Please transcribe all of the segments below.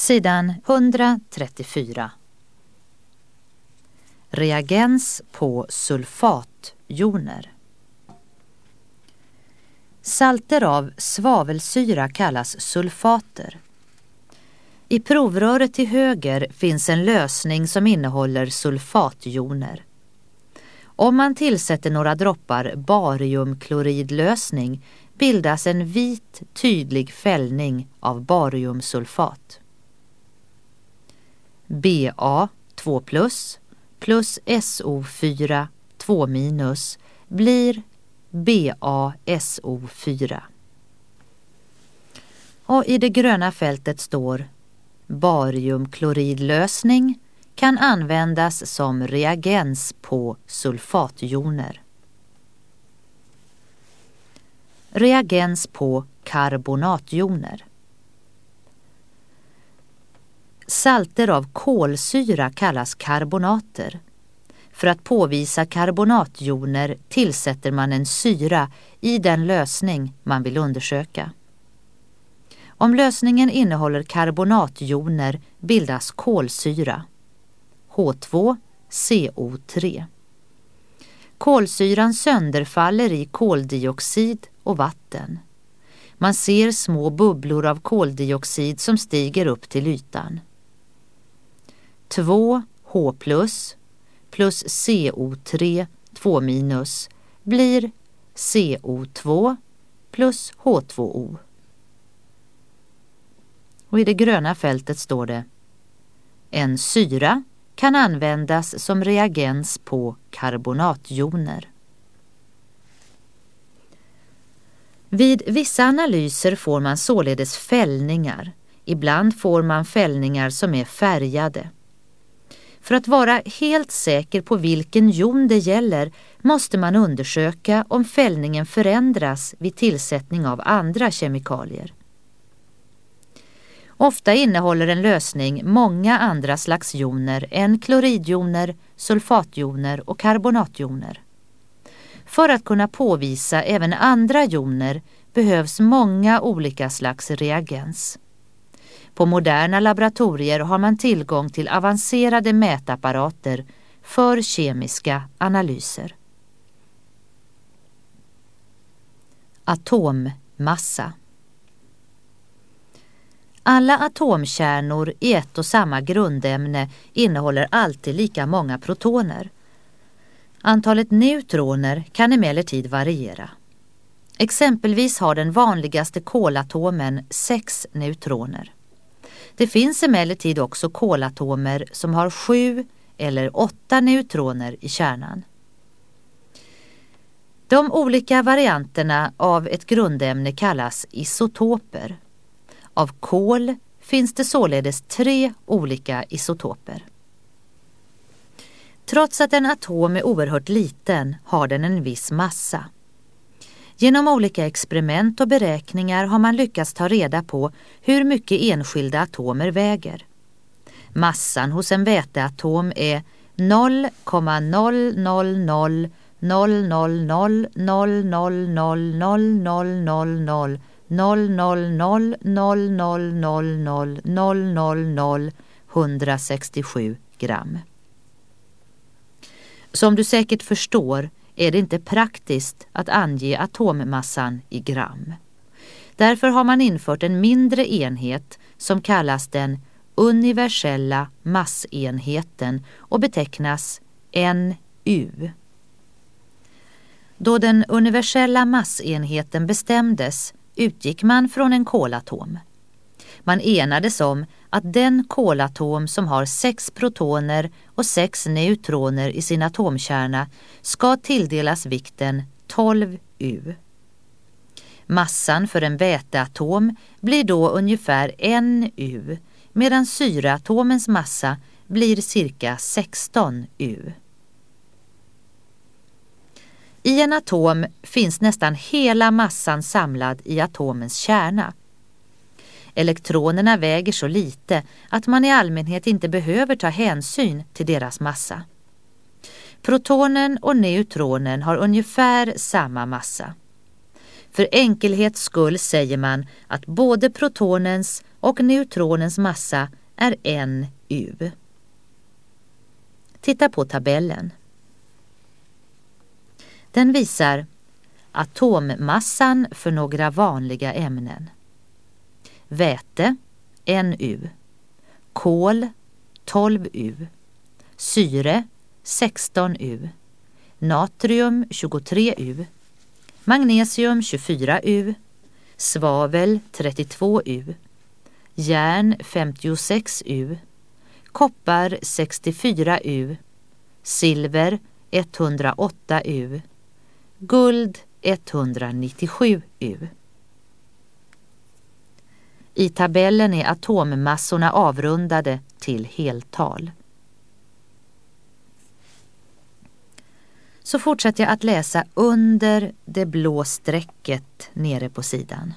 Sidan 134. Reagens på sulfatjoner. Salter av svavelsyra kallas sulfater. I provröret till höger finns en lösning som innehåller sulfatjoner. Om man tillsätter några droppar bariumkloridlösning bildas en vit, tydlig fällning av bariumsulfat. Ba 2 plus SO4 2 minus blir BaSO4. Och i det gröna fältet står: bariumkloridlösning kan användas som reagens på sulfatjoner. Reagens på karbonatjoner. Salter av kolsyra kallas karbonater. För att påvisa karbonatjoner tillsätter man en syra i den lösning man vill undersöka. Om lösningen innehåller karbonatjoner bildas kolsyra, H2CO3. Kolsyran sönderfaller i koldioxid och vatten. Man ser små bubblor av koldioxid som stiger upp till ytan. 2H plus CO3 2 minus blir CO2 plus H2O. Och i det gröna fältet står det: en syra kan användas som reagens på karbonatjoner. Vid vissa analyser får man således fällningar. Ibland får man fällningar som är färgade. För att vara helt säker på vilken jon det gäller måste man undersöka om fällningen förändras vid tillsättning av andra kemikalier. Ofta innehåller en lösning många andra slags joner än kloridjoner, sulfatjoner och karbonatjoner. För att kunna påvisa även andra joner behövs många olika slags reagens. På moderna laboratorier har man tillgång till avancerade mätapparater för kemiska analyser. Atommassa. Alla atomkärnor i ett och samma grundämne innehåller alltid lika många protoner. Antalet neutroner kan emellertid variera. Exempelvis har den vanligaste kolatomen 6 neutroner. Det finns emellertid också kolatomer som har 7 eller 8 neutroner i kärnan. De olika varianterna av ett grundämne kallas isotoper. Av kol finns det således 3 olika isotoper. Trots att en atom är oerhört liten har den en viss massa. Genom olika experiment och beräkningar har man lyckats ta reda på hur mycket enskilda atomer väger. Massan hos en väteatom är 0,000000000000000000000000000000067 gram. Som du säkert förstår är det inte praktiskt att ange atommassan i gram. Därför har man infört en mindre enhet som kallas den universella massenheten och betecknas NU. Då den universella massenheten bestämdes utgick man från en kolatom. Man enades om att den kolatom som har 6 protoner och 6 neutroner i sin atomkärna ska tilldelas vikten 12U. Massan för en väteatom blir då ungefär 1U, medan syreatomens massa blir cirka 16U. I en atom finns nästan hela massan samlad i atomens kärna. Elektronerna väger så lite att man i allmänhet inte behöver ta hänsyn till deras massa. Protonen och neutronen har ungefär samma massa. För enkelhets skull säger man att både protonens och neutronens massa är 1 U. Titta på tabellen. Den visar atommassan för några vanliga ämnen. Väte 1 U, kol 12 U, syre 16 U, natrium 23 U, magnesium 24 U, svavel 32 U, järn 56 U, koppar 64 U, silver 108 U, guld 197 U. I tabellen är atommassorna avrundade till heltal. Så fortsätter jag att läsa under det blå strecket nere på sidan.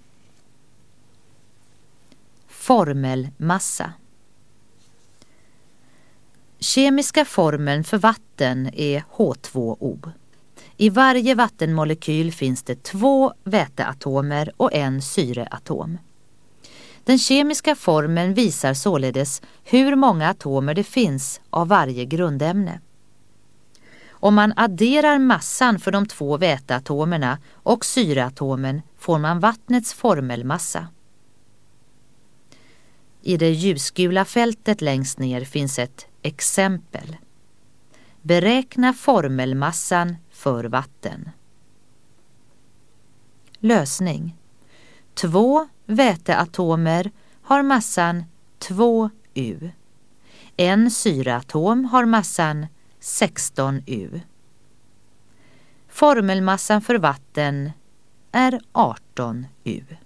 Formelmassa. Kemiska formeln för vatten är H2O. I varje vattenmolekyl finns det 2 väteatomer och 1 syreatom. Den kemiska formeln visar således hur många atomer det finns av varje grundämne. Om man adderar massan för de 2 väteatomerna och syreatomen får man vattnets formelmassa. I det ljusgula fältet längst ner finns ett exempel. Beräkna formelmassan för vatten. Lösning. 2 väteatomer har massan 2 U. En syreatom har massan 16 U. Formelmassan för vatten är 18 U.